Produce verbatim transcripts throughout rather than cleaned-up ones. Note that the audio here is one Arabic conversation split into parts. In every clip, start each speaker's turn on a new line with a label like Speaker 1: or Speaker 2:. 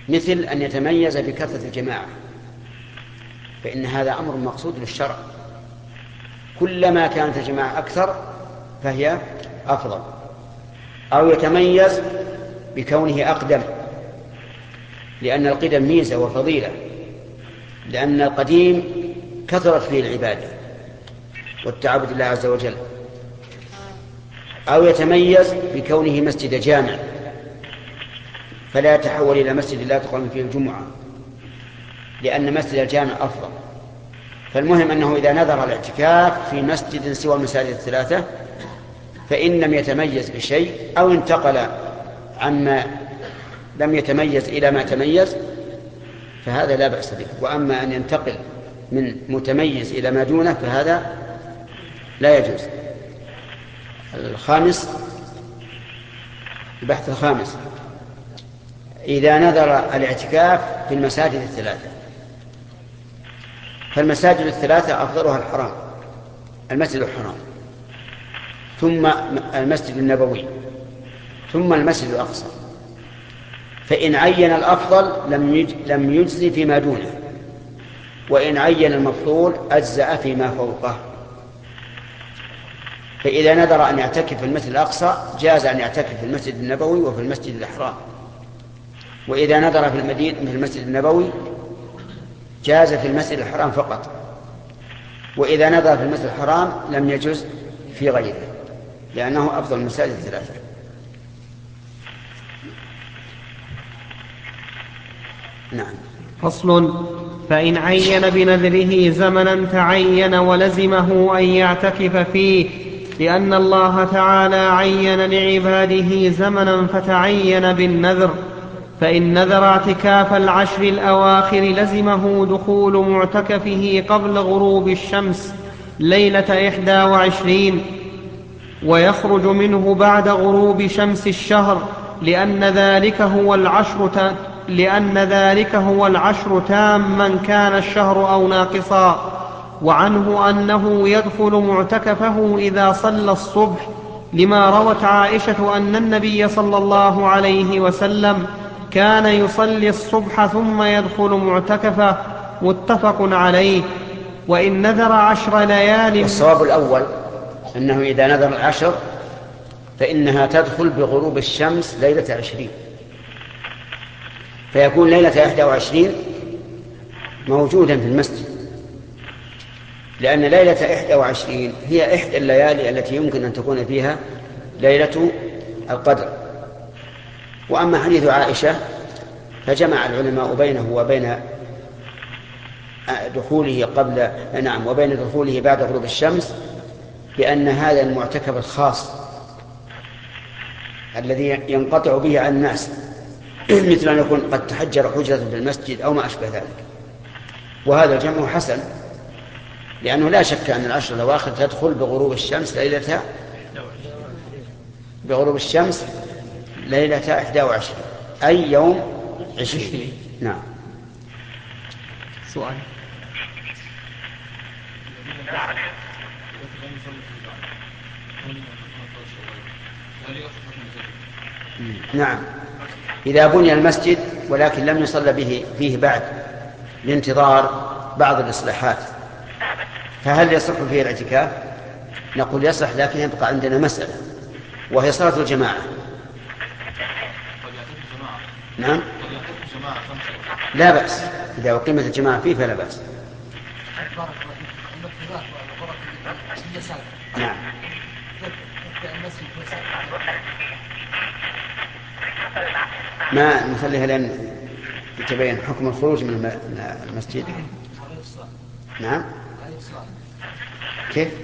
Speaker 1: مثل أن يتميز بكثرة الجماعة، فإن هذا أمر مقصود للشرع، كلما كانت الجماعة أكثر فهي أفضل. أو يتميز بكونه أقدم، لأن القدم ميزة وفضيلة، لأن القديم كثرت فيه العبادة والتعبد لله عز وجل. أو يتميز بكونه مسجد جامع فلا يتحول إلى مسجد لا تقام فيه الجمعة، لأن مسجد الجامع أفضل. فالمهم أنه إذا نذر الاعتكاف في مسجد سوى المساجد الثلاثة فإن لم يتميز بشيء أو انتقل عما لم يتميز إلى ما تميز فهذا لا بأس به. وأما أن ينتقل من متميز إلى ما دونه فهذا لا يجوز. الخامس، البحث الخامس، إذا نذر الاعتكاف في المساجد الثلاثة، فالمساجد الثلاثة أفضلها الحرام، المسجد الحرام، ثم المسجد النبوي، ثم المسجد الأقصى. فإن عين الأفضل لم يجزي فيما دونه، وإن عين المفضول أجزأ فيما فوقه. فإذا نذر أن يعتكف في المسجد الأقصى جاز أن يعتكف في المسجد النبوي وفي المسجد الحرام، وإذا نذر في المدينة في المسجد النبوي جاز في المسجد الحرام فقط، وإذا نذر في المسجد الحرام لم يجز في غيره، لأنه أفضل المساجد الثلاثة. نعم.
Speaker 2: فصل. فإن عين بنذره زمنا تعين ولزمه أن يعتكف فيه، لأن الله تعالى عين لعباده زمنا فتعين بالنذر. فإن نذر اعتكاف العشر الأواخر لزمه دخول معتكفه قبل غروب الشمس ليلة إحدى وعشرين، ويخرج منه بعد غروب شمس الشهر، لأن ذلك هو العشر لأن ذلك هو العشر تاما كان الشهر أو ناقصا. وعنه أنه يدخل معتكفه إذا صلى الصبح، لما روت عائشة أن النبي صلى الله عليه وسلم كان يصلي الصبح ثم يدخل معتكفه، متفق عليه. وإن نذر عشر ليال،
Speaker 1: والصواب الأول أنه إذا نذر العشر فإنها تدخل بغروب الشمس ليلة عشرين، فيكون ليلة إحدى وعشرين موجودا في المسجد، لأن ليلة إحدى وعشرين هي إحدى الليالي التي يمكن أن تكون فيها ليلة القدر. وأما حديث عائشة فجمع العلماء بينه وبين دخوله قبل نعم وبين دخوله بعد غروب الشمس بأن هذا المعتكف الخاص الذي ينقطع به عن الناس، مثل أن يكون قد تحجر حجرة في المسجد أو ما أشبه ذلك. وهذا الجمع حسن، لأنه لا شك أن العشر الأواخر تدخل بغروب الشمس ليلة بغروب الشمس ليلة إحدى وعشرين، أي يوم عشرين. نعم.
Speaker 2: سؤال.
Speaker 1: نعم. إذا بني المسجد ولكن لم يصلى به فيه بعد لانتظار بعض الإصلاحات فهل يصح فيه الاعتكاف؟ نقول يصح، لكن يبقى عندنا مسألة وهي صلاة الجماعة. نعم. لا بأس إذا أقيمت الجماعة فيه فلا بأس. نعم. ما نصليها لأن يتبين حكم الخروج من المسجد. نعم. كيف؟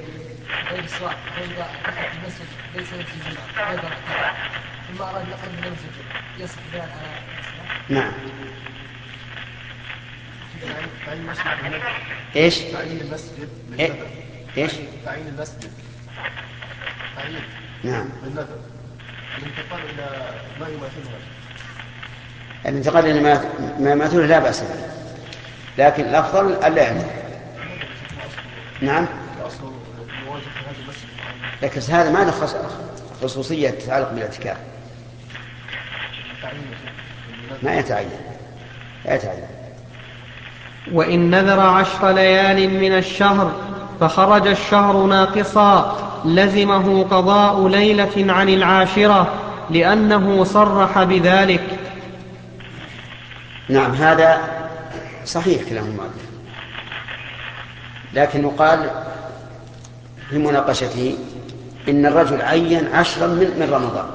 Speaker 1: نعم. ايش؟
Speaker 3: تعيين المسجد
Speaker 1: إيه؟ ايش؟
Speaker 3: تعيين المسجد تعيين
Speaker 1: نعم
Speaker 3: بالنذر، الانتقال الى ما يماثلها،
Speaker 1: الانتقال الى ما ما يماثله لا بأس به، لكن الافضل الا يعتكف. نعم. لكن هذا ما له خصوصية تتعلق بالاعتكاف، ما يتعين. لا يتعين.
Speaker 2: وإن نذر عشر ليال من الشهر فخرج الشهر ناقصا لزمه قضاء ليلة عن العاشرة لأنه صرح بذلك.
Speaker 1: نعم، هذا صحيح كلام المؤلف، لكن يقال في مناقشته إن الرجل عين عشرا من, من رمضان،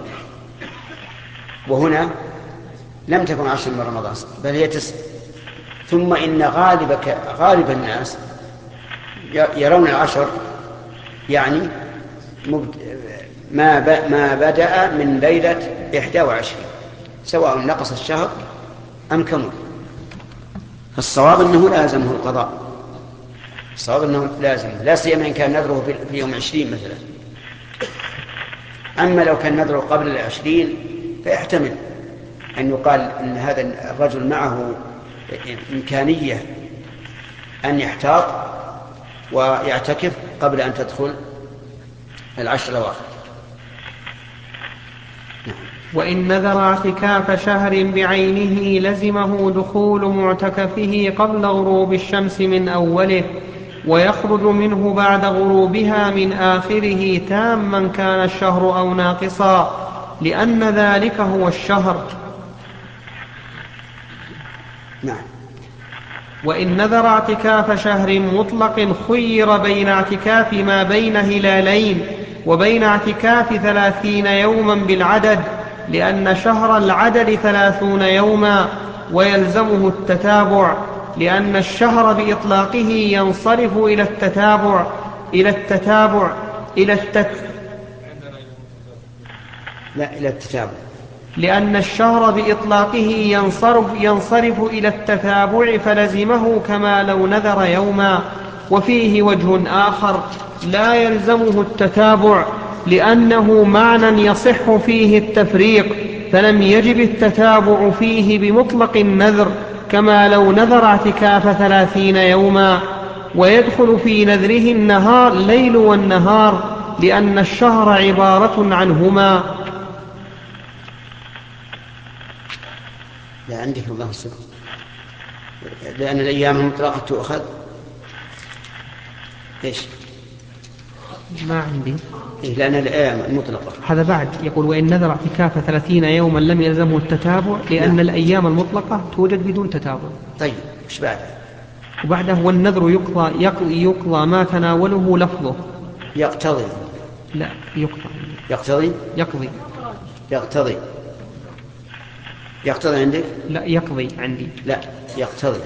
Speaker 1: وهنا لم تكن عشرا من رمضان بل هي تسع، ثم إن غالب, غالب الناس يرون العشر يعني ما ما بدأ من ليلة إحدى وعشرين سواء نقص الشهر أم كمل. فالصواب أنه لازمه القضاء، الصواب أنه لازم، لا سيما إن كان نذره في يوم عشرين مثلا. أما لو كان نذره قبل العشرين فيحتمل أن يقال أن هذا الرجل معه إمكانية أن يحتاط ويعتكف قبل أن تدخل العشر الأواخر.
Speaker 2: وإن نذر اعتكاف شهر بعينه لزمه دخول معتكفه قبل غروب الشمس من أوله، ويخرج منه بعد غروبها من آخره تاما كان الشهر أو ناقصا، لأن ذلك هو الشهر.
Speaker 1: نعم.
Speaker 2: وإن نذر اعتكاف شهر مطلق خير بين اعتكاف ما بين هلالين وبين اعتكاف ثلاثين يوما بالعدد، لأن شهر العدد ثلاثون يوما ويلزمه التتابع، لأن الشهر بإطلاقه ينصرف إلى التتابع إلى التتابع إلى التت
Speaker 1: لا إلى التتابع
Speaker 2: لأن الشهر بإطلاقه ينصرف, ينصرف إلى التتابع فلزمه كما لو نذر يوما. وفيه وجه آخر لا يلزمه التتابع لأنه معنى يصح فيه التفريق، فلم يجب التتابع فيه بمطلق النذر كما لو نذر اعتكاف ثلاثين يوما. ويدخل في نذره النهار ليل والنهار لأن الشهر عبارة عنهما.
Speaker 1: لا عندك الله السلام، لأن الأيام المطلقة تؤخذ إيش؟
Speaker 2: ما عندي
Speaker 1: إيه، لأن الأيام المطلقة
Speaker 2: هذا بعد يقول وإن نذر اعتكاف ثلاثين يوما لم يلزمه التتابع لأن نعم. الأيام المطلقة توجد بدون تتابع.
Speaker 1: طيب إيش بعد؟
Speaker 2: وبعده والنذر يقضى, يقضي, يقضى ما تناوله لفظه.
Speaker 1: يقتضي
Speaker 2: لا يقضى
Speaker 1: يقتضي
Speaker 2: يقضي
Speaker 1: يقتضي يقتضي عندك؟
Speaker 2: لا يقضي عندي.
Speaker 1: لا يقتضي.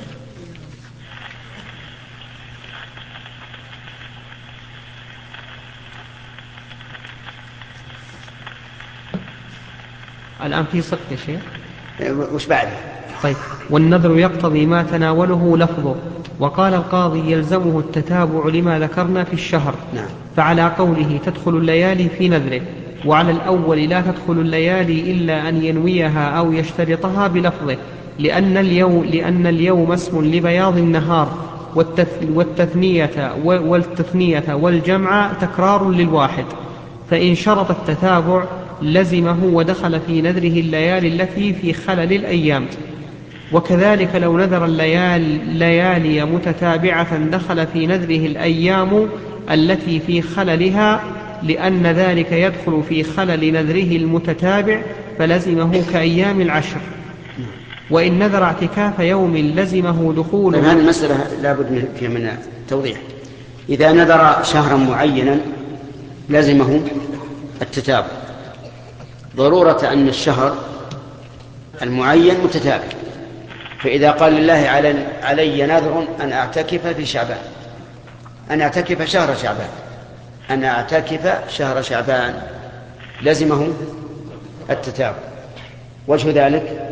Speaker 2: الآن في صدق يا شيخ.
Speaker 1: وش بعده؟
Speaker 2: طيب والنذر يقتضي ما تناوله لفظه. وقال القاضي يلزمه التتابع لما ذكرنا في الشهر.
Speaker 1: نعم.
Speaker 2: فعلى قوله تدخل الليالي في نذره، وعلى الأول لا تدخل الليالي إلا أن ينويها أو يشترطها بلفظه، لأن اليوم, لأن اليوم اسم لبياض النهار، والتثنية, والتثنية والجمع تكرار للواحد، فإن شرط التتابع لزمه ودخل في نذره الليالي التي في خلل الأيام. وكذلك لو نذر الليالي متتابعة دخل في نذره الأيام التي في خللها، لأن ذلك يدخل في خلل نذره المتتابع فلزمه كأيام العشر. وإن نذر اعتكاف يوم لزمه دخول.
Speaker 1: هذه المسألة لابد فيها من توضيح. إذا نذر شهرا معينا لزمه التتابع ضرورة أن الشهر المعين متتابع، فإذا قال لله علي نذر أن أعتكف في شعبان، أن أعتكف شهر شعبان، أن أعتكف شهر شعبان لزمه التتابع. وجه ذلك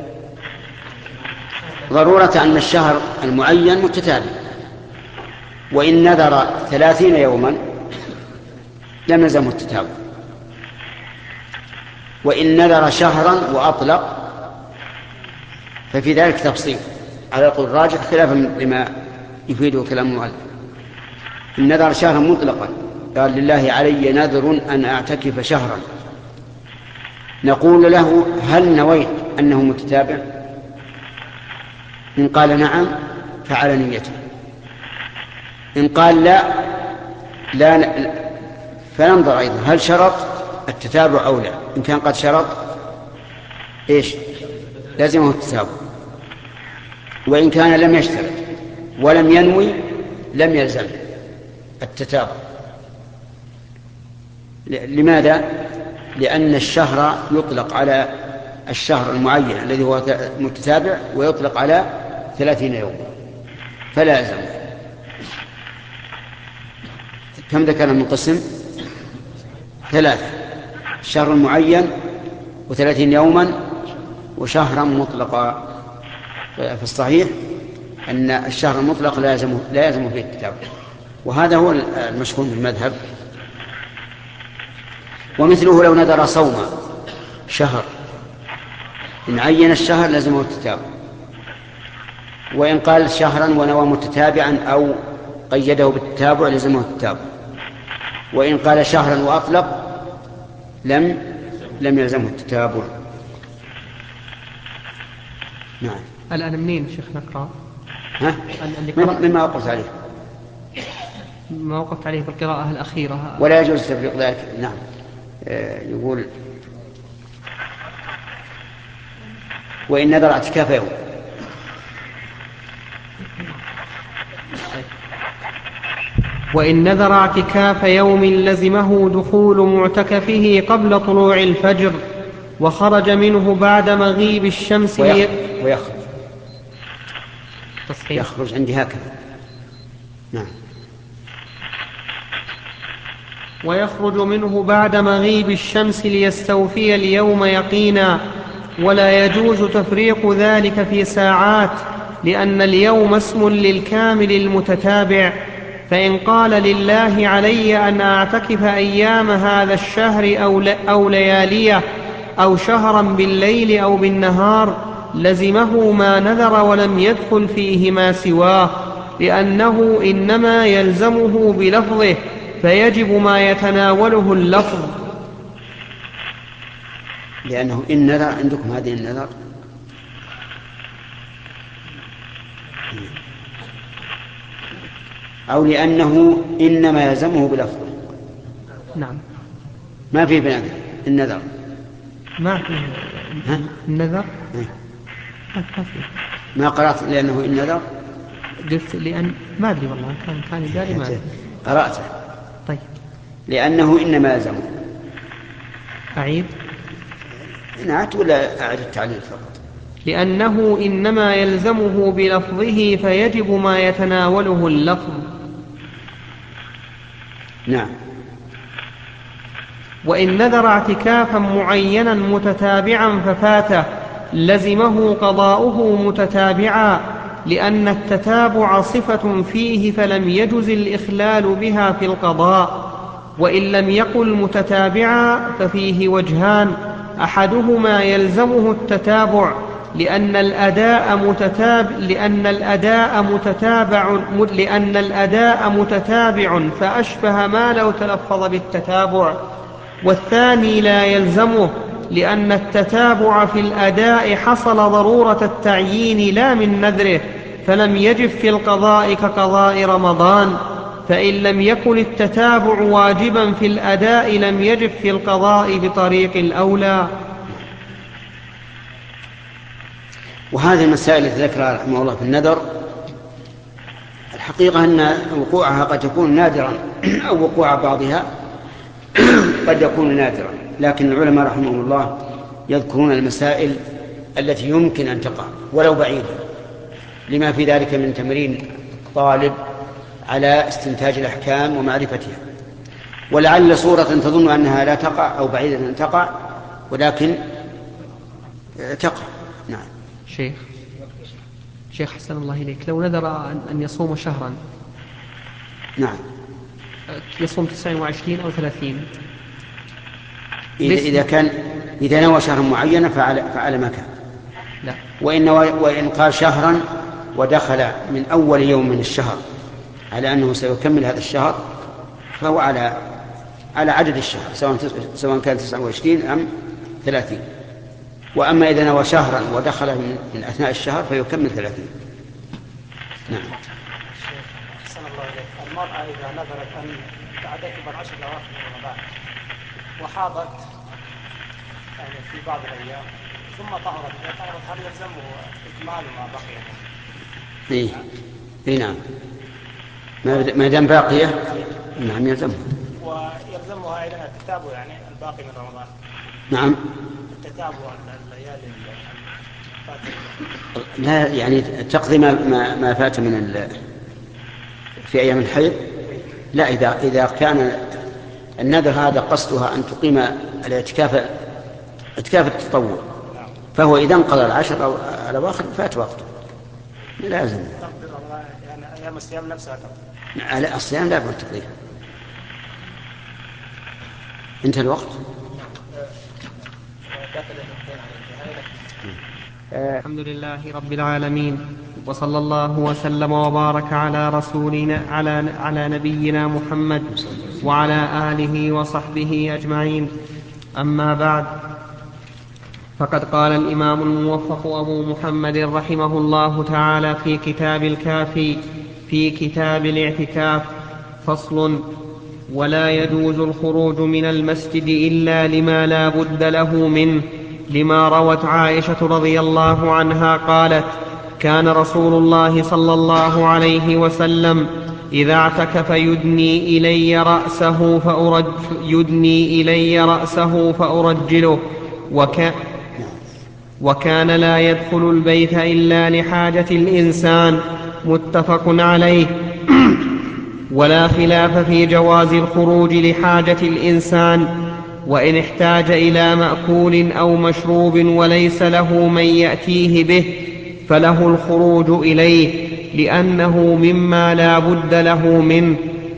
Speaker 1: ضرورة أن الشهر المعين متتابع. وإن نذر ثلاثين يوما لم يلزمه التتابع. وإن نذر شهرا وأطلق ففي ذلك تفصيل على القول الراجح خلافا لما يفيده كلام المؤلف. إن نذر شهرا مطلقا قال لله علي نذر أن أعتكف شهرا، نقول له هل نويت أنه متتابع؟ إن قال نعم فعلى نيته، إن قال لا لا فننظر أيضا هل شرط التتابع أو لا. إن كان قد شرط إيش لازمه التتابع، وإن كان لم يشترط ولم ينوي لم يلزم التتابع. لماذا؟ لأن الشهر يطلق على الشهر المعين الذي هو متتابع ويطلق على ثلاثين يوم فلا يلزم. كم ذكرنا من قسم؟ ثلاثة: الشهر المعين وثلاثين يوما وشهرا مطلقا. في الصحيح أن الشهر المطلق لا يلزم لا يلزم فيه التتابع، وهذا هو المشهور في المذهب. ومثله لو نذر صوم شهر إن عين الشهر لازمه التتابع، وإن قال شهرا ونوى متتابعا أو قيده بالتتابع لازمه التتابع، وإن قال شهرا وأطلق لم لم يلزمه التتابع. نعم.
Speaker 2: الآن منين شيخ نقرأ؟
Speaker 1: ها؟ مما وقفت عليه
Speaker 2: ما وقفت عليه بالقراءة الأخيرة
Speaker 1: ولا يجوز تفريق ذلك. نعم. آه يقول وإن نذر اعتكاف يوم.
Speaker 2: وإن نذر اعتكاف يوم لزمه دخول معتكفه قبل طلوع الفجر وخرج منه بعد مغيب الشمس
Speaker 1: ويخرج, ويخرج.
Speaker 2: تصحيح.
Speaker 1: يخرج عندي هكذا. نعم.
Speaker 2: ويخرج منه بعد مغيب الشمس ليستوفي اليوم يقينا، ولا يجوز تفريق ذلك في ساعات، لأن اليوم اسم للكامل المتتابع. فإن قال لله علي أن أعتكف أيام هذا الشهر أو لياليه أو شهرا بالليل أو بالنهار لزمه ما نذر ولم يدخل فيه ما سواه، لأنه إنما يلزمه بلفظه فيجب ما يتناوله اللفظ.
Speaker 1: لأنه إن نذر عندكم هذه النذر أو لأنه إنما يلزمه بلفظه.
Speaker 2: نعم.
Speaker 1: ما في بنذر النذر
Speaker 2: ما في النذر
Speaker 1: ما ما قرأت لأنه إن نذر
Speaker 2: قلت لأن ما أدري والله كان كان جاري ما
Speaker 1: قرأته.
Speaker 2: طيب.
Speaker 1: لأنه إنما يلزمه.
Speaker 2: أعيد
Speaker 1: نعت ولا أعد التعليل فقط؟
Speaker 2: لأنه إنما يلزمه بلفظه فيجب ما يتناوله اللفظ.
Speaker 1: نعم.
Speaker 2: وإن نذر اعتكافا معينا متتابعا ففاته لزمه قضاؤه متتابعا، لأن التتابع صفة فيه فلم يجز الإخلال بها في القضاء. وإن لم يقل متتابعا ففيه وجهان: أحدهما يلزمه التتابع لأن الأداء متتابع لأن الأداء متتابع لأن الأداء متتابع فأشبه ما لو تلفظ بالتتابع، والثاني لا يلزمه لأن التتابع في الأداء حصل ضرورة التعيين لا من نذره، فلم يجب في القضاء كقضاء رمضان. فإن لم يكن التتابع واجبا في الأداء لم يجب في القضاء بطريق الأولى.
Speaker 1: وهذه المسائل التي ذكرها رحمه الله في النذر الحقيقة أن وقوعها قد يكون نادرا أو وقوع بعضها قد يكون نادرا، لكن العلماء رحمهم الله يذكرون المسائل التي يمكن أن تقع ولو بعيدة، لما في ذلك من تمرين طالب على استنتاج الأحكام ومعرفتها. ولعل صورة تظن أنها لا تقع أو بعيدة أن تقع ولكن تقع. نعم.
Speaker 2: شيخ شيخ حسن الله إليك، لو نذر أن يصوم شهرا،
Speaker 1: نعم،
Speaker 2: يصوم تسعة وعشرين أو ثلاثين،
Speaker 1: إذا, إذا كان إذا نوى شهرا معينا فعلى, فعلى ما كان.
Speaker 2: لا.
Speaker 1: وإن, وإن قال شهرا ودخل من أول يوم من الشهر على أنه سيكمل هذا الشهر فهو على على عدد الشهر، سواء سواء كان تسعة وعشرين أم ثلاثين. وأما إذا نوى شهرا ودخل من أثناء الشهر فيكمل ثلاثين. نعم.
Speaker 4: أحسن الله إليك. المرأة إذا نذرت أن تعتكف العشر الأواخر من رمضان وحاضت يعني في بعض الأيام ثم طهرت، إذا طهرت هل يلزمه إكمال ما بقي؟
Speaker 1: إيه إيه نعم، ما دام باقية نعم يلزمها.
Speaker 4: ويلزمها أيضا التتابع يعني الباقي من رمضان.
Speaker 1: نعم.
Speaker 4: التتابع الليالي
Speaker 1: لا يعني تقضي ما ما فات من ال... في أيام الحيض. لا، إذا إذا كان النذر هذا قصدها أن تقيم الاعتكاف اعتكاف التطوع، فهو إذا انقضى العشر أو الأواخر فات وقته لازم.
Speaker 4: يعني أيام الصيام نفسها تقضي.
Speaker 1: على الصيام لا بد تقضيها. انتهى الوقت.
Speaker 2: الحمد لله رب العالمين، وصلى الله وسلم وبارك على رسولنا على على نبينا محمد وعلى آله وصحبه أجمعين. أما بعد، فقد قال الإمام الموفق أبو محمد رحمه الله تعالى في كتاب الكافي في كتاب الاعتكاف: فصل: ولا يجوز الخروج من المسجد إلا لما لا بد له منه، لما روت عائشة رضي الله عنها قالت: كان رسول الله صلى الله عليه وسلم إذا اعتكف يدني إلي رأسه فأرج يدني إلي رأسه فأرجله، وك وكان لا يدخل البيت إلا لحاجة الإنسان. متفق عليه. ولا خلاف في جواز الخروج لحاجة الإنسان، وإن احتاج إلى مأكول أو مشروب وليس له من يأتيه به فله الخروج إليه، لأنه مما لا بد له منه.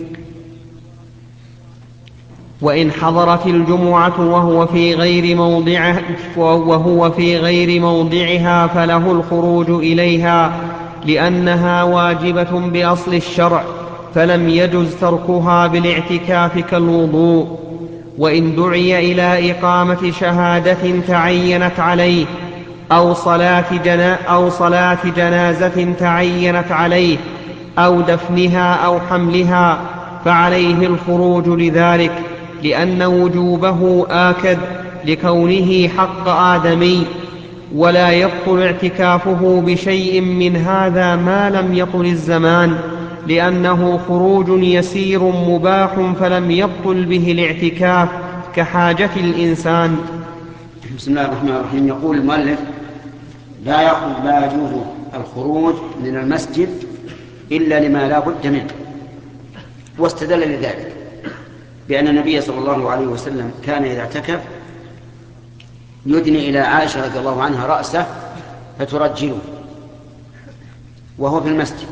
Speaker 2: وإن حضرت الجمعة وهو في غير موضعها وهو في غير موضعها فله الخروج إليها، لأنها واجبة بأصل الشرع، فلم يجز تركها بالاعتكاف كالوضوء. وإن دعي إلى إقامة شهادة تعينت عليه أو صلاة, جنا أو صلاة جنازة تعينت عليه أو دفنها أو حملها فعليه الخروج لذلك، لأن وجوبه آكد لكونه حق آدمي. ولا يبطل اعتكافه بشيء من هذا ما لم يطل الزمان، لأنه خروج يسير مباح فلم يبطل به الاعتكاف كحاجة الإنسان.
Speaker 1: بسم الله الرحمن الرحيم. يقول المؤلف: لا يخرج لا يجوز الخروج من المسجد إلا لما لا بد منه. واستدل لذلك بأن النبي صلى الله عليه وسلم كان إذا اعتكف يدني إلى عائشة رضي الله عنها رأسه فترجله وهو في المسجد،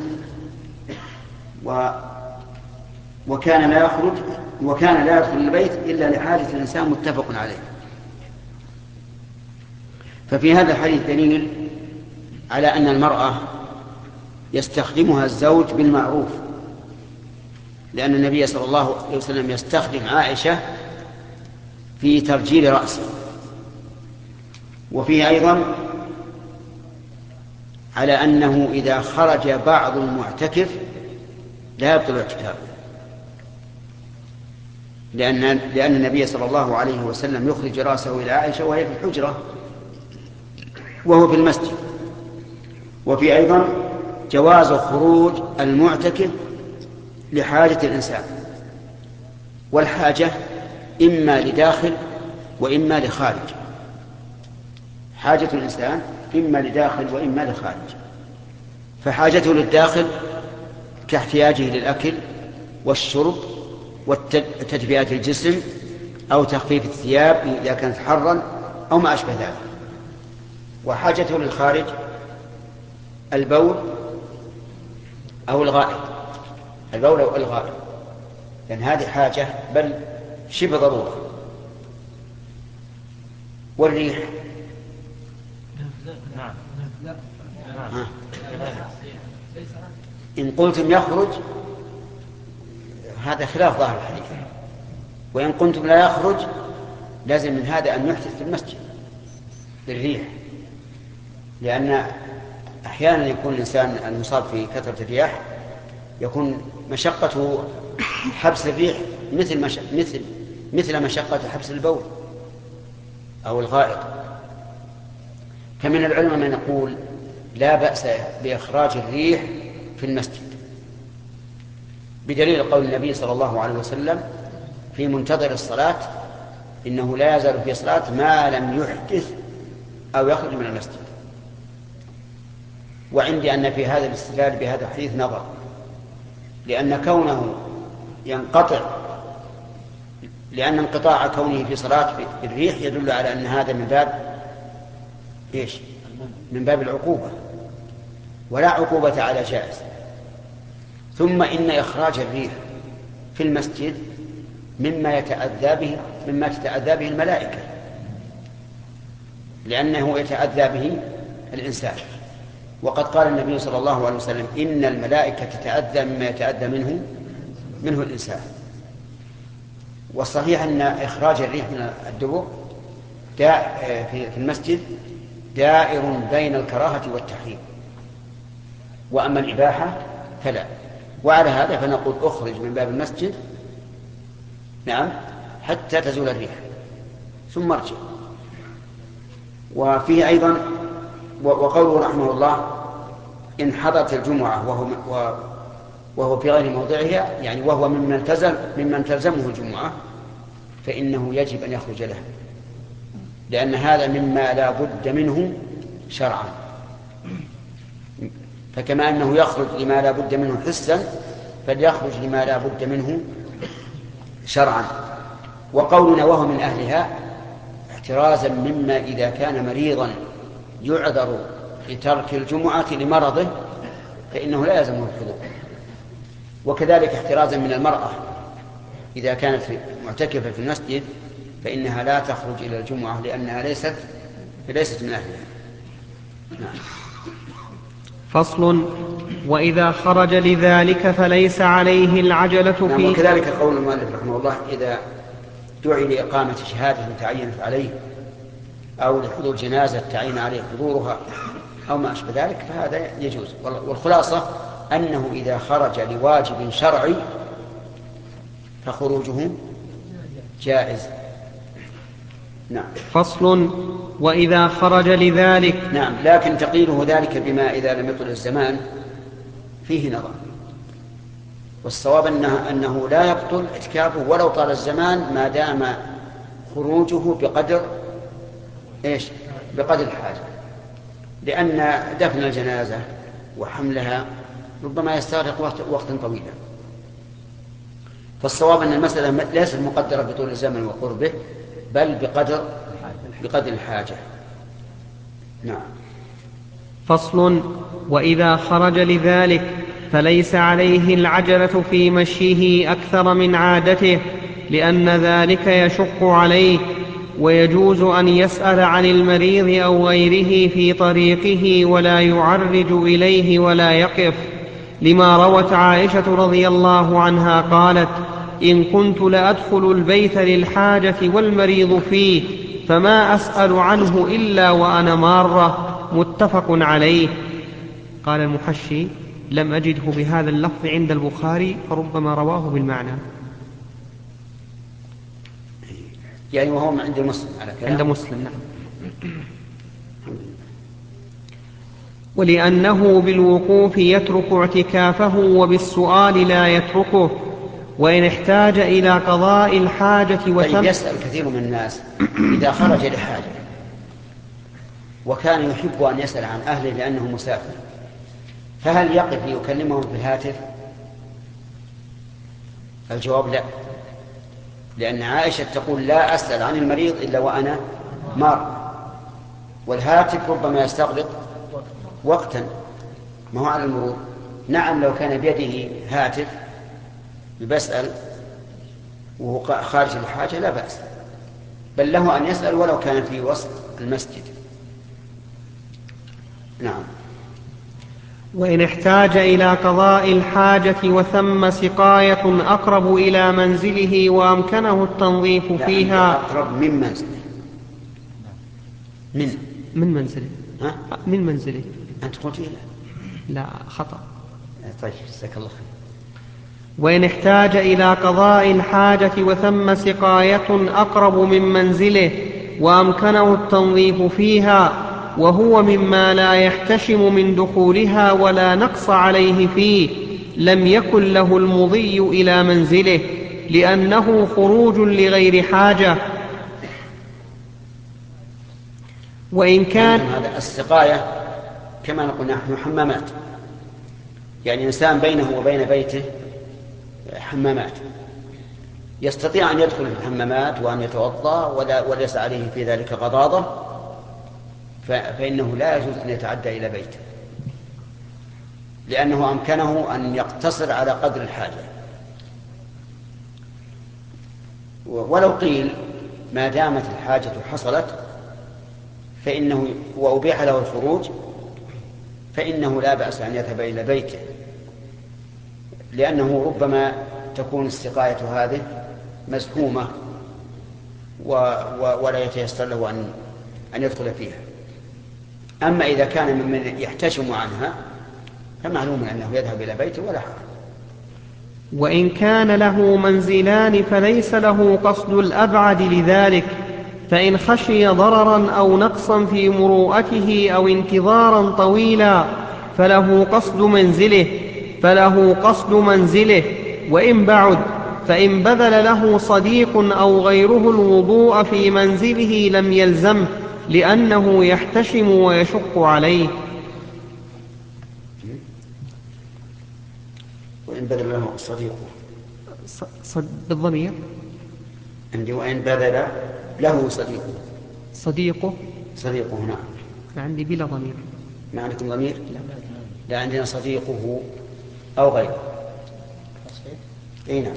Speaker 1: و وكان لا يخرج وكان لا يدخل البيت إلا لحاجة الإنسان. متفق عليه. ففي هذا الحديث دليل على أن المرأة يستخدمها الزوج بالمعروف، لأن النبي صلى الله عليه وسلم يستخدم عائشة في ترجيل رأسه. وفيه أيضا على أنه إذا خرج بعض المعتكف لا يبطل اعتكافه، لأن لأن النبي صلى الله عليه وسلم يخرج رأسه إلى عائشة وهي في الحجرة وهو في المسجد. وفي أيضا جواز خروج المعتكف لحاجة الإنسان، والحاجة إما لداخل وإما لخارج. حاجة الإنسان إما لداخل وإما لخارج. فحاجته للداخل كاحتياجه للأكل والشرب وتدفئة الجسم أو تخفيف الثياب إذا كانت حرا أو ما أشبه ذلك. وحاجته للخارج البول أو الغائط، البول أو الغائط، لأن هذه حاجة بل شبه ضرورة. والريح
Speaker 4: نعم.
Speaker 1: ها. إن قلتم يخرج هذا خلاف ظاهر الحديث، وإن قلتم لا يخرج لازم من هذا أن يحدث في المسجد، للريح، لأن أحيانا يكون الإنسان المصاب في كثرة الرياح يكون مشقته حبس الريح مثل مش... مثل مثل مشقة حبس البول أو الغائط. فمن العلماء من يقول لا بأس بإخراج الريح في المسجد، بدليل قول النبي صلى الله عليه وسلم في منتظر الصلاة إنه لا يزال في صلاة ما لم يحدث أو يخرج من المسجد. وعندي أن في هذا الاستدلال بهذا الحديث نظر، لأن كونه ينقطع لأن انقطاع كونه في صلاة بالريح يدل على أن هذا من باب إيش؟ من باب العقوبة، ولا عقوبة على جائز. ثم إن إخراج الريح في المسجد مما يتأذى به مما تتأذى به الملائكة، لأنه يتأذى به الإنسان. وقد قال النبي صلى الله عليه وسلم إن الملائكة تتأذى مما يتأذى منه منه الإنسان. والصحيح أن إخراج الريح من الدبر في المسجد دائر بين الكراهة والتحريم، وأما الإباحة فلا. وعلى هذا فنقول أخرج من باب المسجد نعم حتى تزول الريح ثم ارجع. وفيه أيضا وقوله رحمه الله إن حضرت الجمعة وهو, وهو في غير موضعها، يعني وهو ممن تلزم ممن تلزمه الجمعة، فإنه يجب أن يخرج لها، لأن هذا مما لا بد منه شرعا. فكما أنه يخرج لما لا بد منه حسا فليخرج لما لا بد منه شرعا. وقولنا وهو من أهلها احترازا مما إذا كان مريضا يعذر لترك الجمعة لمرضه فإنه لا يلزمه الحضور. وكذلك احترازا من المرأة إذا كانت معتكفة في المسجد فإنها لا تخرج إلى الجمعة لأنها ليست ليست من أهلها. نعم.
Speaker 2: فصل. وإذا خرج لذلك فليس عليه العجلة فيه.
Speaker 1: نعم. وكذلك قول المؤلف رحمه الله إذا دعي لإقامة شهادة تعينت عليه أو لحضور جنازة تعين عليه حضورها أو ما أشبه ذلك فهذا يجوز. والخلاصة أنه إذا خرج لواجب شرعي فخروجه جائز. نعم.
Speaker 2: فصل. وإذا خرج لذلك.
Speaker 1: نعم. لكن تقييده ذلك بما إذا لم يطل الزمان فيه نظر، والصواب أنه, أنه لا يبطل اعتكافه ولو طال الزمان ما دام خروجه بقدر إيش؟ بقدر الحاجة، لأن دفن الجنازة وحملها ربما يستغرق وقت وقتا طويلا. فالصواب أن المسألة ليست مقدرة بطول الزمن وقربه بل بقدر بقدر الحاجة. نعم.
Speaker 2: فصل. وإذا خرج لذلك فليس عليه العجلة في مشيه أكثر من عادته، لأن ذلك يشق عليه، ويجوز أن يسأل عن المريض أو غيره في طريقه ولا يعرج إليه ولا يقف، لما روت عائشة رضي الله عنها قالت إن كنت لأدخل البيت للحاجة والمريض فيه فما أسأل عنه إلا وأنا مارة. متفق عليه. قال المحشي لم أجده بهذا اللفظ عند البخاري فربما رواه بالمعنى.
Speaker 1: يعني وهو عند مسلم على كلام
Speaker 2: عند مسلم. نعم. ولأنه بالوقوف يترك اعتكافه وبالسؤال لا يتركه، وإن احتاج إلى قضاء الحاجة وتم.
Speaker 1: طيب يسأل كثير من الناس إذا خرج لحاجة وكان يحب أن يسأل عن أهله لأنه مسافر، فهل يقف يكلمهم في الهاتف؟ الجواب لا، لأن عائشة تقول لا أسأل عن المريض إلا وأنا مار، والهاتف ربما يستغرق وقتا ما هو على المرور. نعم لو كان بيده هاتف بسأل وهو خارج الحاجة لا بأس، بل له أن يسأل ولو كان في وسط المسجد. نعم.
Speaker 2: وإن احتاج إلى قضاء الحاجة وثم سقاية أقرب إلى منزله وأمكنه التنظيف فيها.
Speaker 1: أقرب من منزله من
Speaker 2: من منزله.
Speaker 1: ها؟
Speaker 2: من منزله.
Speaker 1: أنت قلت لا.
Speaker 2: لا خطأ.
Speaker 1: طيب جزاك الله خير.
Speaker 2: وإن احتاج إلى قضاء الحاجة وثم سقاية أقرب من منزله وأمكنه التنظيف فيها وهو مما لا يحتشم من دخولها ولا نقص عليه فيه لم يكن له المضي إلى منزله لأنه خروج لغير حاجة. وإن كان
Speaker 1: هذا السقاية كما نقول نحن حمامات، يعني إنسان بينه وبين بيته حمامات، يستطيع أن يدخل في الحمامات وأن يتوضأ ولا وليس عليه في ذلك غضاضة، فإنه لا يجوز أن يتعدى إلى بيته لأنه أمكنه أن يقتصر على قدر الحاجة. ولو قيل ما دامت الحاجة حصلت فإنه وأبيح له الخروج فإنه لا بأس أن يذهب إلى بيته، لأنه ربما تكون السقاية هذه مزحومة و... و... ولا يتيسر له أن... أن يدخل فيها. أما إذا كان ممن يحتشم عنها فمعلوم أنه يذهب إلى بيته ولا حرج.
Speaker 2: وإن كان له منزلان فليس له قصد الأبعد لذلك، فإن خشي ضررا أو نقصا في مروءته أو انتظارا طويلا فله قصد منزله فله قصد منزله وإن بعد، فإن بذل له صديق أو غيره الوضوء في منزله لم يلزمه لأنه يحتشم ويشق عليه.
Speaker 1: وإن بذل له صديقه
Speaker 2: صد... بالضمير
Speaker 1: عندي وإن بذل له صديقه
Speaker 2: صديقه
Speaker 1: صديقه نعم.
Speaker 2: عندي بلا ضمير.
Speaker 1: ما عندكم ضمير؟ لا عندنا صديقه أو غيره. اي نعم.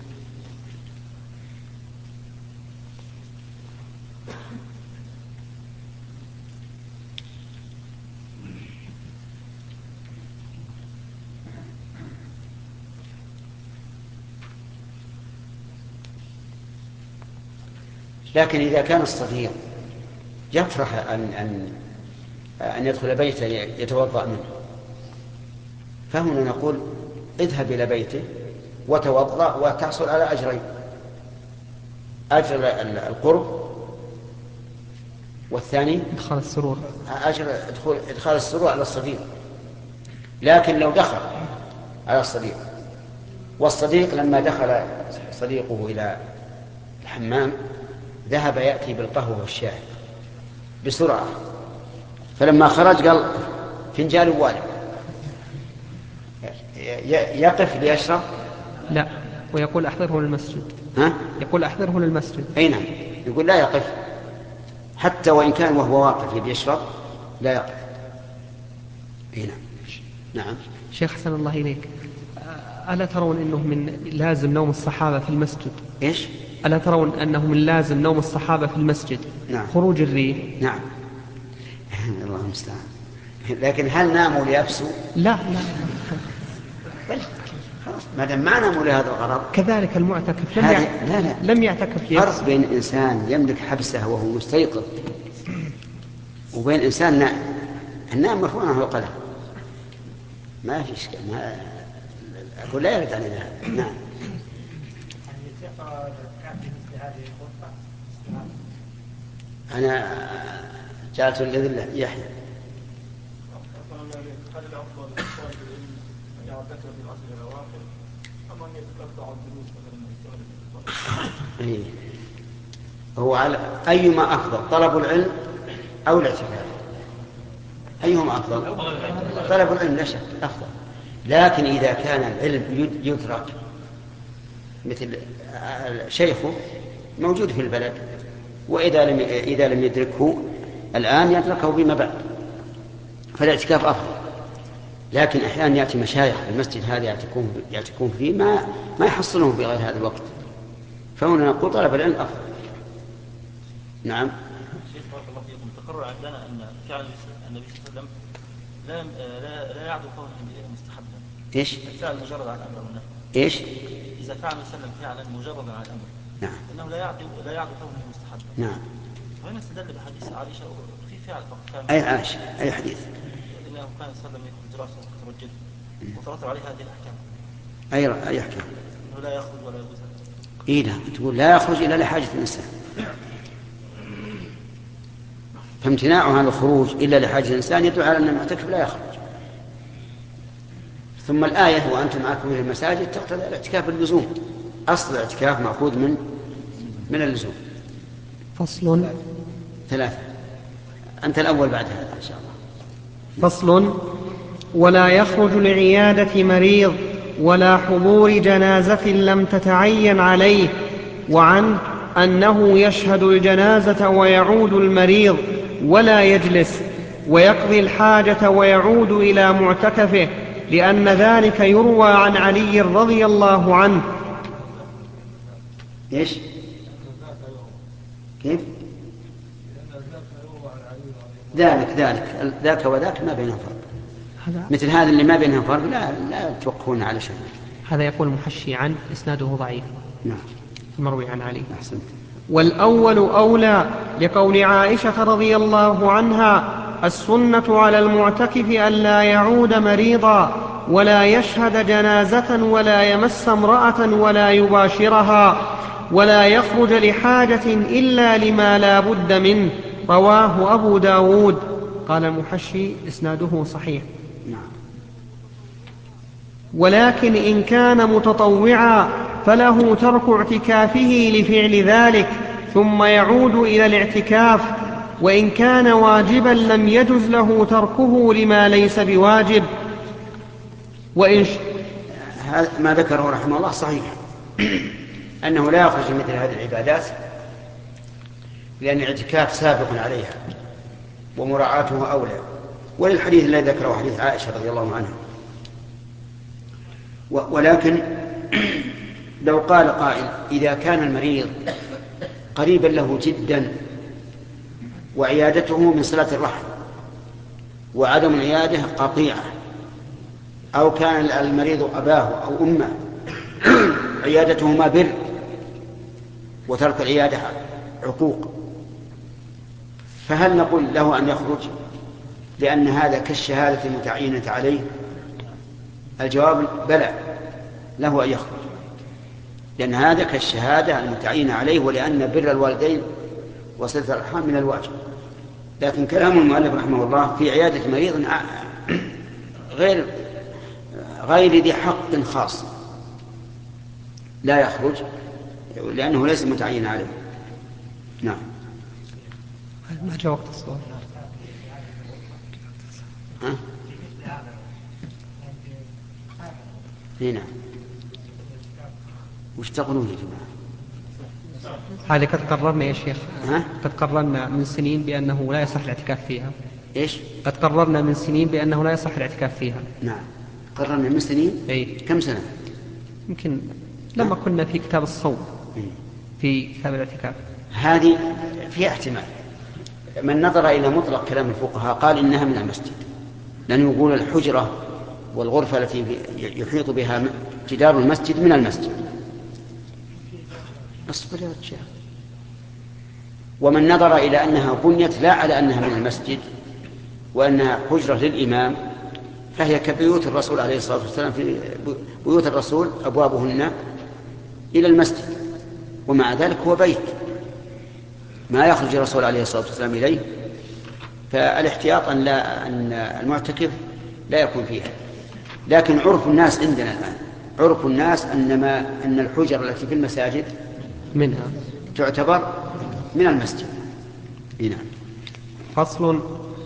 Speaker 1: لكن إذا كان الصديق يفرح أن أن أن يدخل بيته يتوضأ منه فهنا نقول اذهب إلى بيته وتوضأ وتحصل على أجرين: أجر القرب والثاني
Speaker 2: إدخال السرور،
Speaker 1: أجر إدخال السرور على الصديق. لكن لو دخل على الصديق والصديق لما دخل صديقه إلى الحمام ذهب يأتي بالقهوة والشاي بسرعة، فلما خرج قال فنجان والد، يقف ليشرب؟
Speaker 2: لا، ويقول أحضره للمسجد.
Speaker 1: ها؟
Speaker 2: يقول أحضره للمسجد.
Speaker 1: أي نعم، يقول لا يقف حتى وإن كان وهو واقف يبي يشرب لا يقف. أي نعم. نعم.
Speaker 2: شيخ حسن الله إليك، ألا ترون أنه من لازم نوم الصحابة في المسجد؟
Speaker 1: إيش؟
Speaker 2: ألا ترون أنه من لازم نوم الصحابة في المسجد؟
Speaker 1: نعم.
Speaker 2: خروج الريح.
Speaker 1: نعم. الله المستعان. لكن هل ناموا ليبسوا؟
Speaker 2: لا لا
Speaker 1: ما دام ما ناموا لهذا الغرض.
Speaker 2: كذلك المعتكف لم,
Speaker 1: لا
Speaker 2: لا
Speaker 1: لا.
Speaker 2: لم يعتكف ليبسوا.
Speaker 1: فرق بين إنسان يملك حبسه وهو مستيقظ وبين إنسان نائم. النائم مرفوع عنه القلم، ما في إشكال، ما أقول لا يرد علينا. نعم. أنا جعلت الذي يحيى.
Speaker 3: هل الأفضل لطالب العلم أن يعتكف في العشر الأواخر أم أن يتتبع الدروس مثلا؟
Speaker 1: إيه. هو على أيما أفضل، طلب العلم أو الاعتكاف؟ أيهما أفضل؟ طلب العلم لا شك أفضل، لكن إذا كان العلم يدرك مثل شيخه موجود في البلد وإذا لم إذا لم يدركه الآن يدركه فيما بعد فالاعتكاف أفضل. لكن أحيانا يأتي مشايخ المسجد هذا يعتكون يعتكون فيه ما ما يحصلهم في غير هذا الوقت، فهنا نقول طلب العلم أفضل. نعم.
Speaker 5: شيخ بارك الله فيكم، تقرر عندنا أن فعل النبي صلى الله عليه وسلم لا لا لا يعدو كونه مستحبا.
Speaker 1: إيش؟
Speaker 5: الفعل مجرد عن الأمر والنهي.
Speaker 1: إيش؟
Speaker 5: إذا فعل وسلم فعلا مجردا عن الأمر.
Speaker 1: نعم.
Speaker 5: إنه لا يعدو لا يعدو كونه مستحبا.
Speaker 1: نعم.
Speaker 5: وهنا استدل بحديث عائشة في فعل فقط.
Speaker 1: أي عاش أي حديث؟
Speaker 5: إنه كان صلى الله عليه وسلم دراسة مترجل وترتب عليه هذه الأحكام.
Speaker 1: أي أي أحكام؟
Speaker 5: إنه لا يخرج ولا يغسل.
Speaker 1: إيه لا تقول لا يخرج إلا لحاجة الإنسان، فامتناعه عن الخروج إلا لحاجة الإنسان يدل على أن المعتكف لا يخرج. ثم الآية وأنتم عاكفون في المساجد تقتضي الاعتكاف باللزوم، أصل الاعتكاف مأخوذ من من اللزوم.
Speaker 2: فصل
Speaker 1: ثلاثة. أنت الأول بعد هذا إن شاء الله.
Speaker 2: فصل ولا يخرج لعيادة مريض ولا حضور جنازة لم تتعين عليه، وعنه أنه يشهد الجنازة ويعود المريض ولا يجلس ويقضي الحاجة ويعود إلى معتكفه، لأن ذلك يروى عن علي رضي الله عنه.
Speaker 1: إيش؟ كيف؟ ذلك ذلك ذاك وذاك ما بينهم فرق، مثل هذا اللي ما بينهم فرق لا لا توقفون على شيء.
Speaker 2: هذا يقول المحشي عن إسناده ضعيف.
Speaker 1: نعم.
Speaker 2: المروي عن علي.
Speaker 1: أحسنت.
Speaker 2: والأول أولى لقول عائشة رضي الله عنها: السنة على المعتكف ألا يعود مريضا ولا يشهد جنازة ولا يمس امرأة ولا يباشرها ولا يخرج لحاجة إلا لما لا بد منه. رواه أبو داود. قال المحشي إسناده صحيح. ولكن إن كان متطوعا فله ترك اعتكافه لفعل ذلك ثم يعود إلى الاعتكاف، وإن كان واجبا لم يجز له تركه لما ليس بواجب. وإن
Speaker 1: هذا ما ذكره رحمه الله صحيح أنه لا يخرج مثل هذه العبادات لأن الاعتكاف سابق عليها ومراعاته أولى، وللحديث الذي ذكره حديث عائشة رضي الله عنها. ولكن لو قال قائل إذا كان المريض قريبا له جدا وعيادته من صلة الرحم وعدم العيادة قطيعة، أو كان المريض أباه أو أمه عيادتهما بر وترك العيادة عقوق، فهل نقول له أن يخرج لأن هذا كالشهادة المتعينة عليه؟ الجواب بلى، له أن يخرج، لأن هذا كالشهادة المتعينة عليه، ولأن بر الوالدين وصلة الأرحام من الواجب. لكن كلام المؤلف رحمه الله في عيادة مريض غير غير ذي حق خاص لا يخرج لأنه ليس متعين عليه. نعم.
Speaker 2: ما جاء وقت الصلاة.
Speaker 1: ها؟ هنا وش تقولون يا جماعة؟
Speaker 2: هذه قد قررنا يا شيخ.
Speaker 1: ها؟
Speaker 2: قد قررنا من سنين بأنه لا يصح الاعتكاف فيها.
Speaker 1: إيش؟
Speaker 2: قد قررنا من سنين بأنه لا يصح الاعتكاف فيها.
Speaker 1: نعم قررنا من سنين.
Speaker 2: أي.
Speaker 1: كم سنة؟
Speaker 2: يمكن لما كنا في كتاب الصوم في كتاب الاعتكاف.
Speaker 1: هذه فيها احتمال. من نظر إلى مطلق كلام الفقهاء قال إنها من المسجد، لأنه يقول الحجرة والغرفة التي يحيط بها جدار المسجد من المسجد. اصبر يا رجال. ومن نظر إلى أنها بنيت لا على أنها من المسجد وأنها حجرة للإمام فهي كبيوت الرسول عليه الصلاة والسلام، في بيوت الرسول أبوابهن إلى المسجد، ومع ذلك هو بيت ما يخرج الرسول عليه الصلاة والسلام إليه، فالاحتياط أن, لا أن المعتكف لا يكون فيها. لكن عرف الناس عندنا الآن عرف الناس أن, ما أن الحجر التي في المساجد
Speaker 2: منها
Speaker 1: تعتبر من المسجد. هنا
Speaker 2: فصل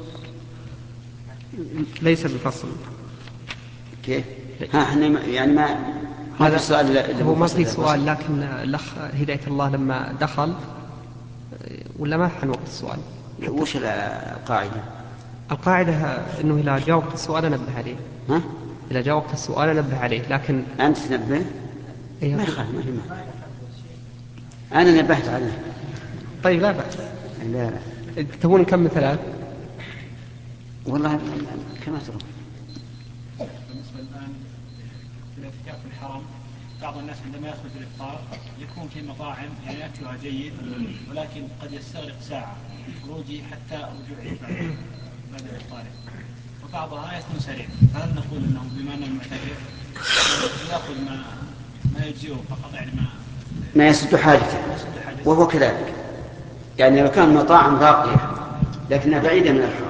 Speaker 2: ليس بفصل.
Speaker 1: كيف؟ ها احنا يعني ما
Speaker 2: هذا
Speaker 1: السؤال
Speaker 2: هو ما في سؤال، لكن الأخ هداية الله لما دخل ولا ما حن وقت السؤال.
Speaker 1: وش القاعدة؟
Speaker 2: القاعدة إنه إذا جاء وقت السؤال نبه عليه.
Speaker 1: ها؟
Speaker 2: إذا جاء وقت السؤال نبه عليه، لكن
Speaker 1: أنت تنبه؟
Speaker 2: إيه
Speaker 1: ما يخالف ما يهم. أنا نبهت عليه.
Speaker 2: طيب لا بأس.
Speaker 1: لا لا.
Speaker 2: تبون نكمل ثلاث؟
Speaker 1: والله كما ترون.
Speaker 3: بالنسبة الآن في الاعتكاف في الحرم
Speaker 6: بعض الناس عندما يخرج الإفطار يكون في مطاعم يعني أكلها جيد، ولكن قد يستغرق ساعة في خروجه حتى رجوعه بعد الإفطار، وبعضها يكون سريع. فهل نقول أنه بما أنه المعتكف يأخذ ما ما يجزئه فقط، يعني ما
Speaker 1: ما يسد حاجته، وهو كذلك. يعني لو كان مطاعم راقية لكنها بعيدة من الحرم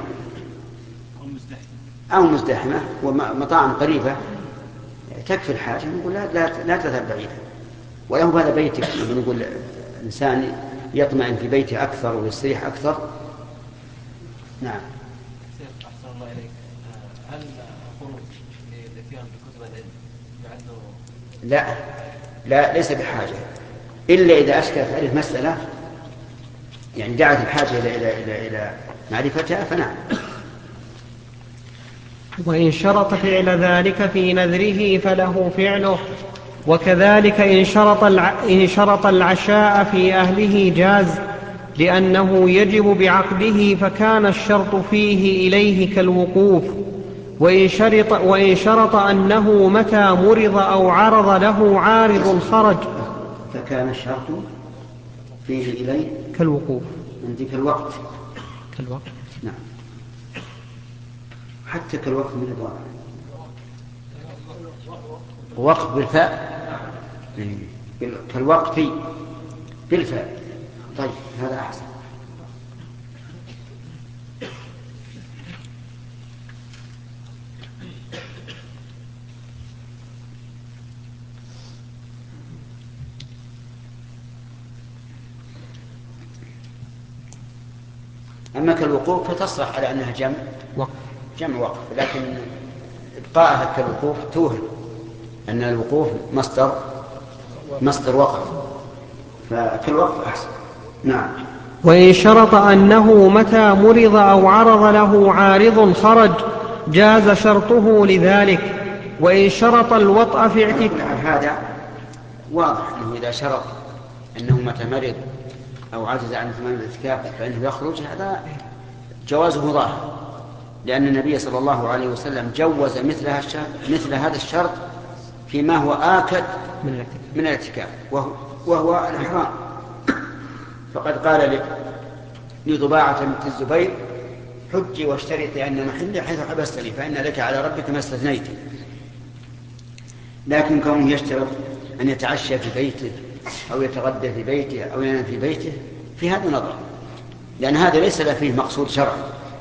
Speaker 1: أو مزدحمة ومطاعم قريبة تكفي الحاجة، نقول لا لا, لا تذهب بعيدا. وله هذا بيتك، لما نقول الإنسان يطمئن في بيته أكثر ويستريح أكثر. نعم.
Speaker 7: أحسن الله إليك. هل الخروج للاتيان بكتب العلم يعد؟
Speaker 1: لا لا ليس بحاجة، إلا إذا أشكلت عليه مسألة يعني دعت الحاجة إلى إلى إلى إلى معرفتها فنعم.
Speaker 2: وإن شرط فعل ذلك في نذره فله فعله، وكذلك إن شرط, إن شرط العشاء في أهله جاز، لأنه يجب بعقده فكان الشرط فيه إليه كالوقوف. وإن شرط, وإن شرط أنه متى مرض أو عرض له عارض خرج
Speaker 1: فكان الشرط فيه إليه
Speaker 2: كالوقوف.
Speaker 1: عندك الوقت
Speaker 2: كالوقت
Speaker 1: نعم، حتى كالوقت من الضرر. وقت بالفاء كالوقت بالفاء. طيب هذا أحسن. أما كالوقوف فتصرح على أنها جمع
Speaker 2: وقف
Speaker 1: جمع وقف، لكن إبقاءها كالوقوف توهم أن الوقوف مصدر مصدر وقف، فكالوقف أحسن. نعم.
Speaker 2: وإن شرط أنه متى مرض أو عرض له عارض خرج جاز شرطه لذلك. وإن شرط الوطأ في اعتكاف
Speaker 1: هذا واضح أنه إذا شرط أنه متى مرض أو عجز عن تمام الاعتكاف فإنه يخرج، هذا جوازه ظاهر، لأن النبي صلى الله عليه وسلم جوز مثل, مثل هذا الشرط فيما هو آكد من الاعتكاف وهو, وهو الإحرام. فقد قال لضباعة بنت الزبير: حجي واشترطي أن محلي حيث حبستني فإن لك على ربك ما استثنيت. لكن كونه يشترط أن يتعشى في بيته أو يتغدى في بيته أو ينام في بيته في هذا نظر، لأن هذا ليس له فيه مقصود شرعي،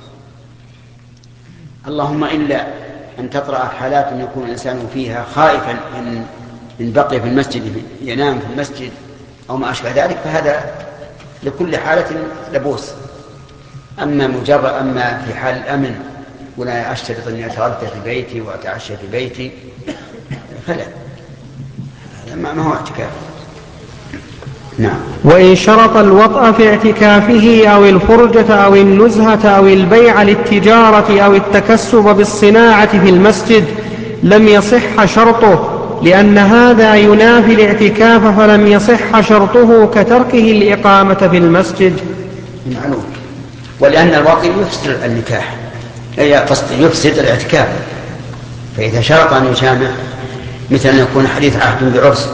Speaker 1: اللهم إلا أن تطرأ حالات يكون الإنسان فيها خائفا إن, إن بقي في المسجد ينام في المسجد أو ما أشبه ذلك، فهذا لكل حالة لبوس. أما مجرد أما في حال الأمن ولا أشترط أن أتغدى في بيتي وأتعشى في بيتي فلا، هذا ما هو اعتكاف. نعم.
Speaker 2: وإن شرط الوطأ في اعتكافه أو الفرجة أو النزهة أو البيع للتجارة أو التكسب بالصناعة في المسجد لم يصح شرطه، لأن هذا ينافي الاعتكاف فلم يصح شرطه كتركه الإقامة في المسجد.
Speaker 1: معلوم. ولأن الوطء يفسد النكاح، يفسد الاعتكاف، فإذا شرط أن يجامع مثل أن يكون حديث عهد بعرس،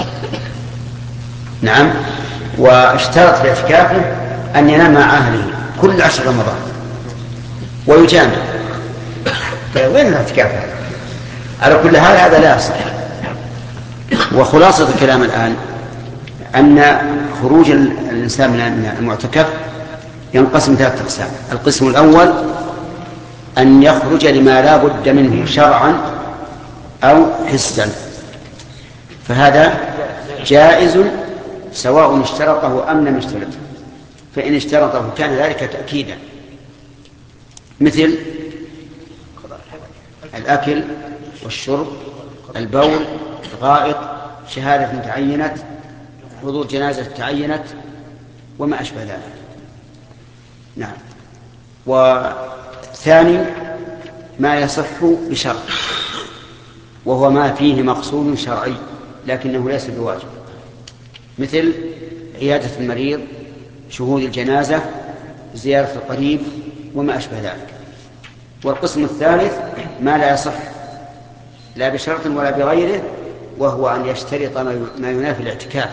Speaker 1: نعم، واشترط في اعتكافه أن ينام مع أهله كل عشر رمضان ويجامع، وين الاعتكاف هذا؟ على كل حال هذا لا يصح. وخلاصة الكلام الآن أن خروج الإنسان من المعتكف ينقسم ثلاثة أقسام. القسم الأول أن يخرج لما لا بد منه شرعا أو حسا، فهذا جائز سواء اشترطه أم لم يشترطه. فإن اشترطه كان ذلك تأكيدا، مثل الأكل والشرب، البول، الغائط، شهادة تعينت، حضور جنازة تعينت، وما أشبه ذلك. نعم. والثاني ما يصح بشرط، وهو ما فيه مقصود شرعي لكنه ليس بواجب، مثل عيادة المريض، شهود الجنازة، زيارة القريب، وما أشبه ذلك. والقسم الثالث ما لا يصح لا بشرط ولا بغيره وهو أن يشترط ما ينافي الاعتكاف،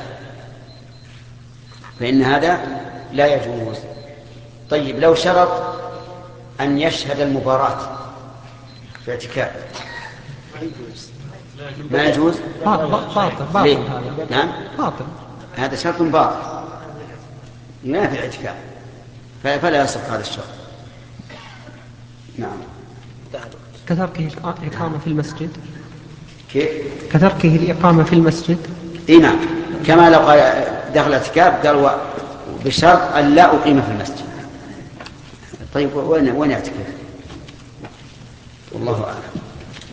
Speaker 1: فإن هذا لا يجوز. طيب لو شرط أن يشهد المباراة في اعتكاف ما يجوز؟
Speaker 2: باطل باطل باطل هذا.
Speaker 1: نعم
Speaker 2: باطل،
Speaker 1: هذا شرط باطل ينافي الاعتكاف، فلا يصح هذا الشرط. نعم.
Speaker 2: كتركه الإقامة في المسجد.
Speaker 1: كيف؟
Speaker 2: كتركه الإقامة في المسجد.
Speaker 1: إيه نعم، كما لو قال دخل اعتكاف قال بشرط أن لا أقيم في المسجد. طيب وين وين يعتكف؟ والله أعلم.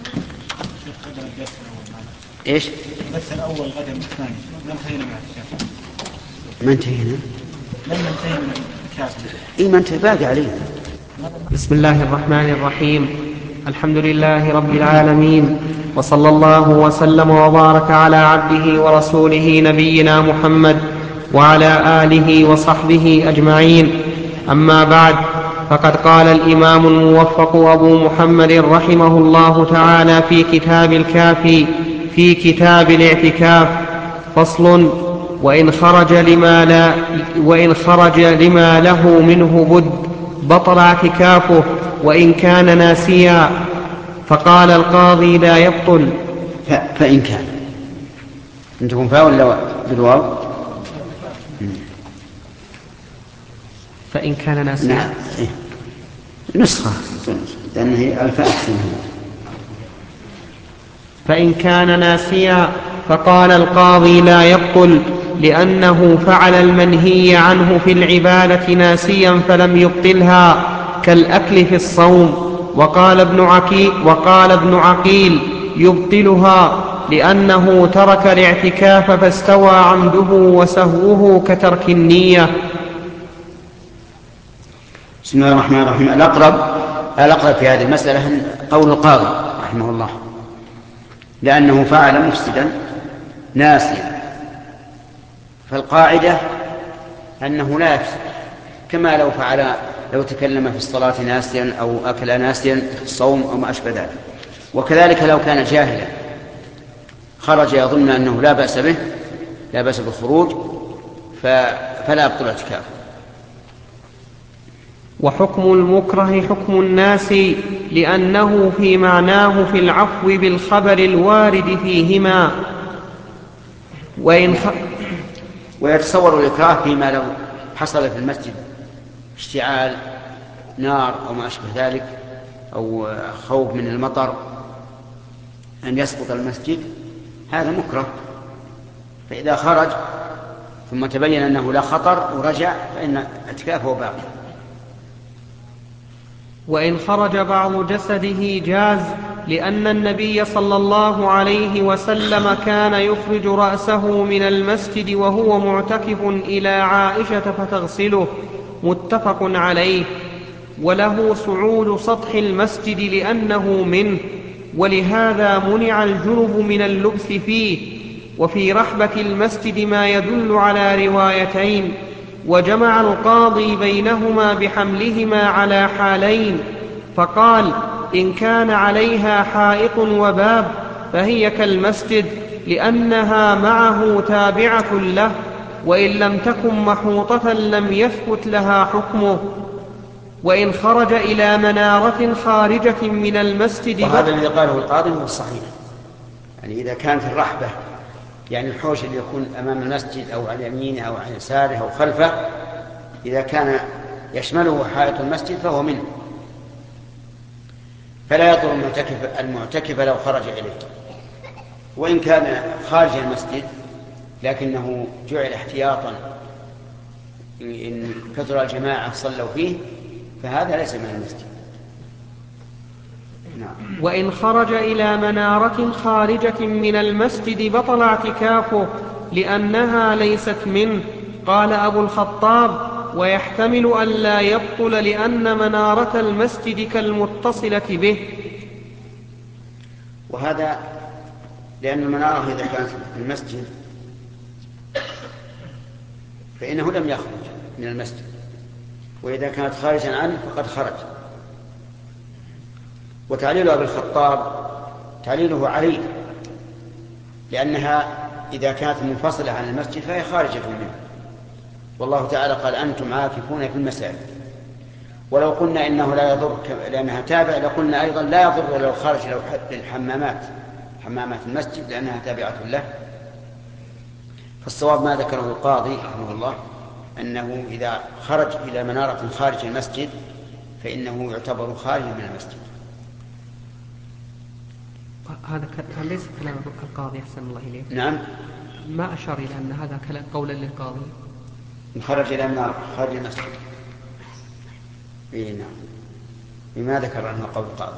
Speaker 1: إيش؟
Speaker 6: بس الأول غدا الثاني ما انتهينا من الاعتكاف.
Speaker 1: ما انتهينا؟
Speaker 6: لم ننتهي من الاعتكاف.
Speaker 1: إيه ما انتهي باقي عليه.
Speaker 2: بسم الله الرحمن الرحيم. الحمد لله رب العالمين، وصلى الله وسلم وبارك على عبده ورسوله نبينا محمد وعلى آله وصحبه أجمعين. أما بعد، فقد قال الإمام الموفق أبو محمد رحمه الله تعالى في كتاب الكافي في كتاب الاعتكاف: فصل: وإن خرج لما, لا وإن خرج لما له منه بد بطل اعتكافه وإن كان ناسيا. فقال القاضي: لا يبطل.
Speaker 1: فإن كان أنتم فاء ولا بالواو؟
Speaker 2: فإن كان ناسيا.
Speaker 1: نعم. نسخة لأن هي الفاء.
Speaker 2: فإن كان ناسيا فقال القاضي: لا يبطل، لأنه فعل المنهي عنه في العبادة ناسيا فلم يبطلها، كالأكل في الصوم. وقال ابن عقيل, وقال ابن عقيل: يبطلها لأنه ترك الاعتكاف فاستوى عمده وسهوه كترك النية.
Speaker 1: بسم الله الرحمن الرحيم. الأقرب الأقرب في هذه المسألة قول القاضي رحمه الله، لأنه فعل مفسدا ناسيا، فالقاعدة أنه لا يفسد، كما لو فعل لو تكلم في الصلاة ناسيا أو أكل ناسيا في الصوم أو ما أشبه ذلك. وكذلك لو كان جاهلا خرج يظن أنه لا بأس به لا بأس بالخروج فلا يبطل اعتكافه.
Speaker 2: وحكم المكره حكم الناس، لأنه في معناه في العفو بالخبر الوارد فيهما. وإن خ...
Speaker 1: ويتصور الإكراه فيما لو حصل في المسجد اشتعال نار أو ما أشبه ذلك، أو خوف من المطر أن يسقط المسجد، هذا مكره، فإذا خرج ثم تبين أنه لا خطر ورجع فإن اعتكافه باقي.
Speaker 2: وإن خرج بعض جسده جاز، لأن النبي صلى الله عليه وسلم كان يخرج رأسه من المسجد وهو معتكف إلى عائشة فتغسله، متفق عليه. وله صعود سطح المسجد لأنه منه، ولهذا منع الجنب من اللبس فيه. وفي رحبة المسجد ما يدل على روايتين، وجمع القاضي بينهما بحملهما على حالين، فقال: إن كان عليها حائط وباب فهي كالمسجد، لأنها معه تابعة له، وإن لم تكن محوطة لم يثبت لها حكمه. وإن خرج إلى منارة خارجة من المسجد،
Speaker 1: وهذا الذي قاله القاضي هو الصحيح، يعني إذا كانت الرحبة يعني الحوش اللي يكون أمام المسجد أو على يمينه أو على يساره أو خلفه، إذا كان يشمله حائط المسجد فهو منه، فلا يضر المعتكف, المعتكف لو خرج إليه. وإن كان خارج المسجد لكنه جعل احتياطا إن كثر الجماعة صلوا فيه فهذا ليس من المسجد. نعم.
Speaker 2: وإن خرج إلى منارة خارجة من المسجد بطل اعتكافه، لأنها ليست منه. قال أبو الخطاب: ويحتمل أن لا يبطل لأن منارة المسجد كالمتصلة به.
Speaker 1: وهذا لأن المنارة إذا كانت في المسجد فإنه لم يخرج من المسجد، وإذا كانت خارجا عنه فقد خرج. وتعليل أبي الخطاب تعليله عليه، لأنها إذا كانت منفصلة عن المسجد فهي خارجة منه، والله تعالى قال أنتم عاكفون في المساجد. ولو قلنا إنه لا يضر لأنها تابع لقلنا أيضا لا يضر لو خرج لو للحمامات حمامات المسجد لأنها تابعة له. فالصواب ما ذكره القاضي رحمه الله أنه إذا خرج إلى منارة خارج المسجد فإنه يعتبر خارجا من المسجد.
Speaker 2: هذا كان ليس كلام القاضي أحسن الله إليه.
Speaker 1: نعم.
Speaker 2: ما أشار إلى أن هذا كلام قولا للقاضي.
Speaker 1: خرج إلى منارة خارج المسجد. إيه نعم. بما ذكر أنه قول القاضي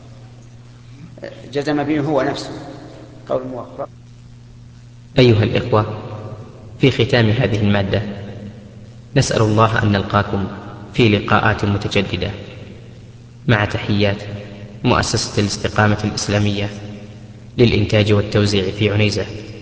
Speaker 1: جزم به هو نفسه قول موفق.
Speaker 8: أيها الإخوة، في ختام هذه المادة نسأل الله أن نلقاكم في لقاءات متجددة، مع تحيات مؤسسة الاستقامة الإسلامية للإنتاج والتوزيع في عنيزة.